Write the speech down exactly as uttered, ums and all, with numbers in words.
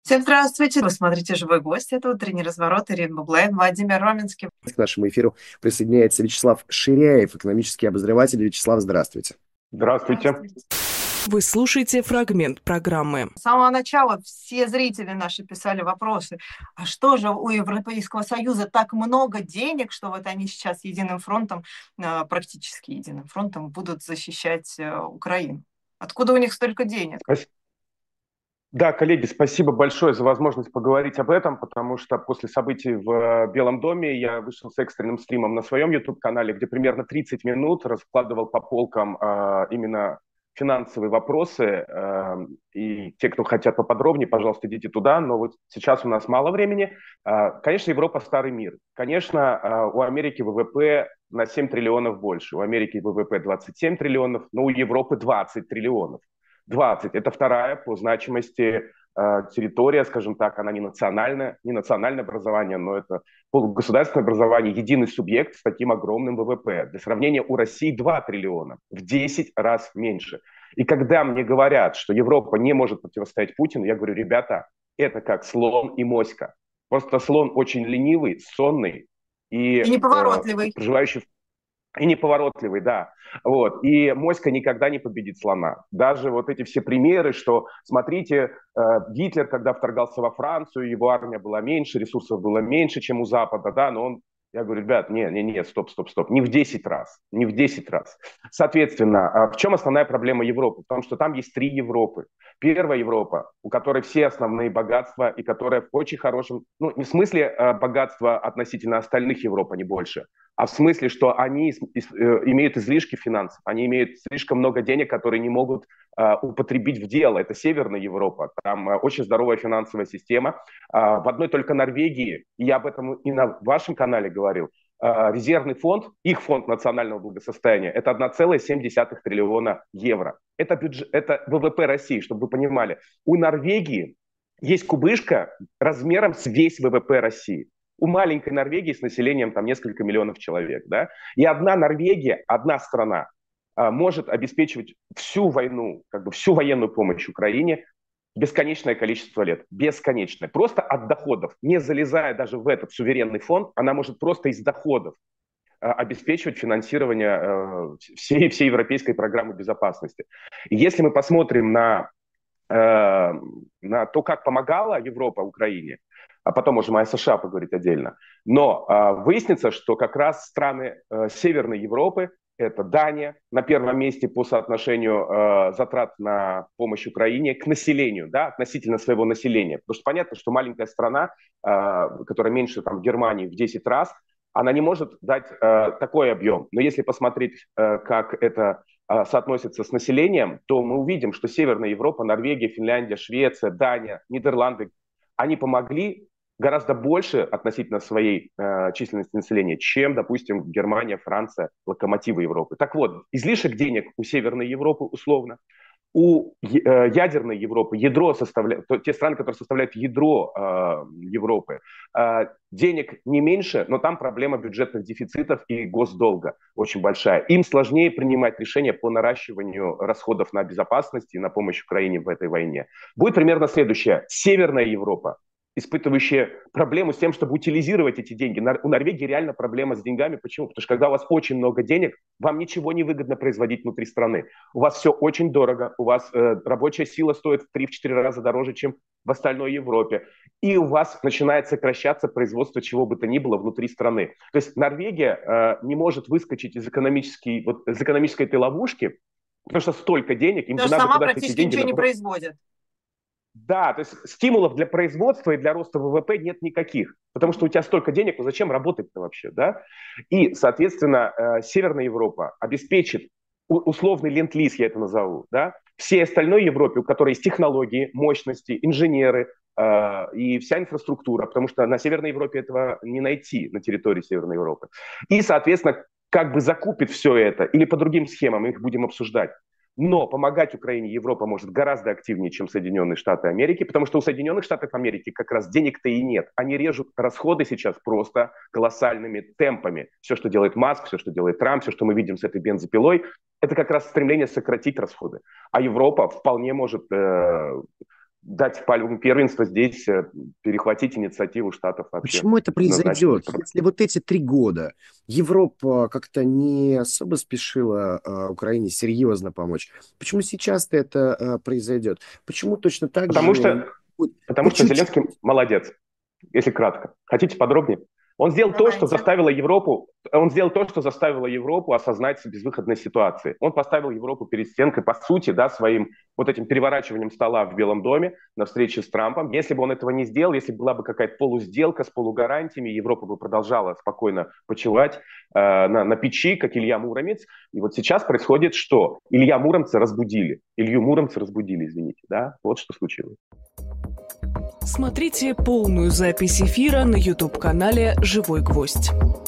Всем здравствуйте! Вы смотрите «Живой гвоздь». Это «Утренний разворот». Ирина Баблаева, Владимир Роменский. К нашему эфиру присоединяется Вячеслав Ширяев, экономический обозреватель. Вячеслав, здравствуйте. Здравствуйте. Вы слушаете фрагмент программы. С самого начала все зрители наши писали вопросы. А что же у Европейского Союза так много денег, что вот они сейчас единым фронтом, практически единым фронтом, будут защищать Украину? Откуда у них столько денег? Да, коллеги, спасибо большое за возможность поговорить об этом, потому что после событий в Белом доме я вышел с экстренным стримом на своем YouTube-канале, где примерно тридцать минут раскладывал по полкам э, именно финансовые вопросы. Э, и те, кто хотят поподробнее, пожалуйста, идите туда. Но вот сейчас у нас мало времени. Э, конечно, Европа старый мир. Конечно, э, у Америки ВВП на семь триллионов больше. У Америки ВВП двадцать семь триллионов, но у Европы двадцать триллионов. двадцать. Это вторая по значимости э, территория, скажем так, она не национальная, не национальное образование, но это полугосударственное образование, единый субъект с таким огромным ВВП. Для сравнения, у России два триллиона, в десять раз меньше. И когда мне говорят, что Европа не может противостоять Путину, я говорю, ребята, это как слон и моська. Просто слон очень ленивый, сонный и, и неповоротливый. Э, проживающий в И неповоротливый, да. Вот. И моська никогда не победит слона. Даже вот эти все примеры, что, смотрите, э, Гитлер, когда вторгался во Францию, его армия была меньше, ресурсов было меньше, чем у Запада, да, но он, я говорю, ребят, нет, нет, нет, стоп, стоп, стоп, не в десять раз, не в десять раз. Соответственно, в чем основная проблема Европы? В том, что там есть три Европы. Первая Европа, у которой все основные богатства и которая в очень хорошем, ну, не в смысле э, богатства относительно остальных Европ, а не больше, а в смысле, что они имеют излишки финансов, они имеют слишком много денег, которые не могут э, употребить в дело. Это Северная Европа, там э, очень здоровая финансовая система. Э, в одной только Норвегии, и я об этом и на вашем канале говорил, э, резервный фонд, их фонд национального благосостояния, это одна целая семь десятых триллиона евро. Это, бюджет, это ВВП России, чтобы вы понимали. У Норвегии есть кубышка размером с весь ВВП России. У маленькой Норвегии с населением там несколько миллионов человек, да, и одна Норвегия, одна страна а, может обеспечивать всю войну, как бы всю военную помощь Украине бесконечное количество лет, бесконечное, просто от доходов, не залезая даже в этот суверенный фонд, она может просто из доходов а, обеспечивать финансирование а, всей, всей европейской программы безопасности. И если мы посмотрим на, а, на то, как помогала Европа Украине, а потом можем о США поговорить отдельно. Но э, выяснится, что как раз страны э, Северной Европы, это Дания, на первом месте по соотношению э, затрат на помощь Украине к населению, да, относительно своего населения. Потому что понятно, что маленькая страна, э, которая меньше там, Германии в десять раз, она не может дать э, такой объем. Но если посмотреть, э, как это э, соотносится с населением, то мы увидим, что Северная Европа, Норвегия, Финляндия, Швеция, Дания, Нидерланды, они помогли гораздо больше относительно своей э, численности населения, чем, допустим, Германия, Франция, локомотивы Европы. Так вот, излишек денег у Северной Европы условно, у э, ядерной Европы, ядро составляют, те страны, которые составляют ядро э, Европы, э, денег не меньше, но там проблема бюджетных дефицитов и госдолга очень большая. Им сложнее принимать решения по наращиванию расходов на безопасность и на помощь Украине в этой войне. Будет примерно следующее. Северная Европа, испытывающие проблему с тем, чтобы утилизировать эти деньги. У Норвегии реально проблема с деньгами. Почему? Потому что когда у вас очень много денег, вам ничего не выгодно производить внутри страны. У вас все очень дорого, у вас э, рабочая сила стоит в три-четыре раза дороже, чем в остальной Европе. И у вас начинает сокращаться производство чего бы то ни было внутри страны. То есть Норвегия э, не может выскочить из экономической, вот, из экономической этой ловушки, потому что столько денег, им Потому надо что сама куда-то эти практически деньги... ничего не набрать. производит. Да, то есть стимулов для производства и для роста ВВП нет никаких, потому что у тебя столько денег, ну зачем работать-то вообще, да? И, соответственно, э, Северная Европа обеспечит условный ленд-лиз, я это назову, да, всей остальной Европе, у которой есть технологии, мощности, инженеры э, и вся инфраструктура, потому что на Северной Европе этого не найти, на территории Северной Европы. И, соответственно, как бы закупит все это, или по другим схемам, мы их будем обсуждать. Но помогать Украине Европа может гораздо активнее, чем Соединенные Штаты Америки, потому что у Соединенных Штатов Америки как раз денег-то и нет. Они режут расходы сейчас просто колоссальными темпами. Все, что делает Маск, все, что делает Трамп, все, что мы видим с этой бензопилой, это как раз стремление сократить расходы. А Европа вполне может э, дать пальму первенства здесь, перехватить инициативу Штатов вообще. Почему это произойдет? Если вот эти три года Европа как-то не особо спешила uh, Украине серьезно помочь, почему сейчас-то это uh, произойдет? Почему точно так потому же... Что, потому что Зеленский молодец, если кратко. Хотите подробнее? Он сделал Давайте. то, что заставило Европу, он сделал то, что заставило Европу осознать безвыходной ситуации. Он поставил Европу перед стенкой, по сути, да, своим вот этим переворачиванием стола в Белом доме на встрече с Трампом. Если бы он этого не сделал, если бы была бы какая-то полусделка с полугарантиями, Европа бы продолжала спокойно почивать э, на, на печи, как Илья Муромец. И вот сейчас происходит что? Илья Муромца разбудили. Илью Муромца разбудили, извините. Да? Вот что случилось. Смотрите полную запись эфира на YouTube-канале «Живой гвоздь».